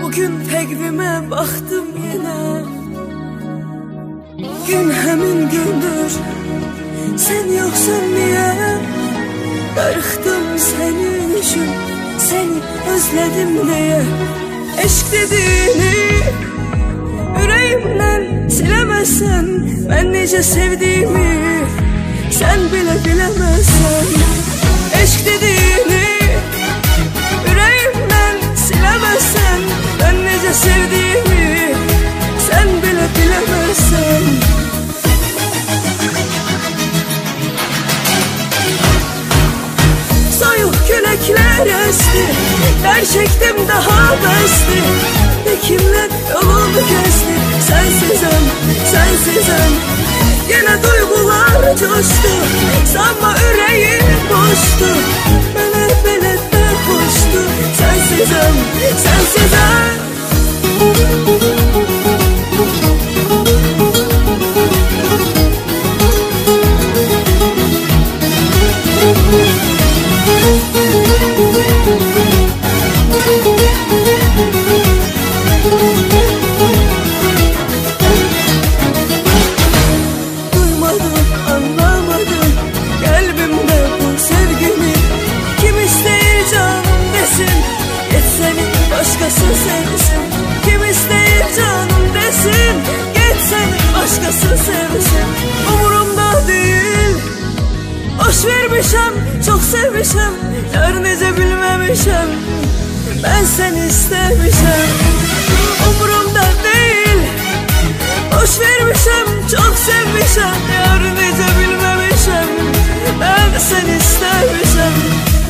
Bugün təqvimə baxdım yenə. Gün həmin gündür, sən yoxsan niyə? Darıxdım sənin üçün, səni özlədim deyə. Eşq dediyini ürəyimdən siləməsən, mən necə sevdiyimi sən belə biləməsən. Eşq dediyini ürəyimdən siləməsən, mən necə sevdiyimi sən belə biləməsən. Soyuq küləklər əsdi, dər çəkdim daha bəsdi. Kimlər yolumu kəsdi, sənsizəm, sənsizəm. Yenə duyğular coşdu, sanma ürəyim boşdu. Mənə belə də xoşdu, sənsizəm, sənsizəm. Duymadım, anlamadım qəlbimdə bu sevgini. Kim istəyir canım desin, get səni başqası sevsin. Kim istəyir canım desin, get səni başqası sevsin. Umurumda deyil, boş vermişəm, çox sevmişəm. Yar necə bilməmişəm, mən səni istəmişəm. Umurumda deyil, boş vermişəm, çox sevmişəm. Yar necə bilməmişəm, mən səni istəmişəm.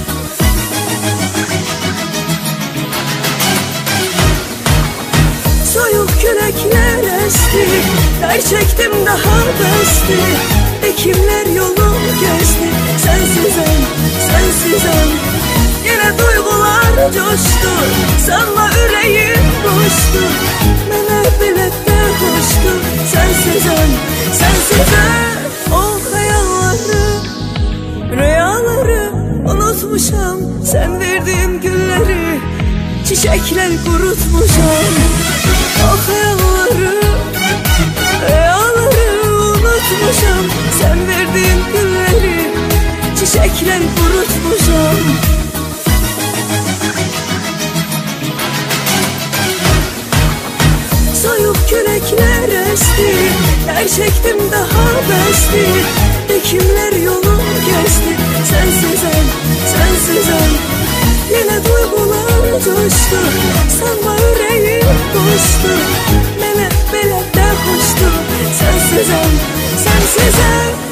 Soyuq küləklər əsdi, dər çəkdim daha bəsdi. Kimlər yolum kəsdi, sənsizəm, sənsizəm. Yenə duyğular coşdu, sanma ürəyim boşdu. Mənə belə də xoşdu, sənsizəm, sənsizəm. O xəyalları, rüyaları unutmuşam. Sən verdiyin gülləri, çiçəklər qurutmuşam. O xəyalları, rüyaları unutmuşam. Sən verdiyin gülləri, çiçəklər qurutmuşam. Soyuq küləklər əsdi, dər çəkdim daha bəsdi. Kimlər yolum kəsdi, sənsizəm, sənsizəm. Yenə duyğular coşdu, sanma ürəyim boşdu. Mənə belə də xoşdu, sənsizəm, sənsizəm.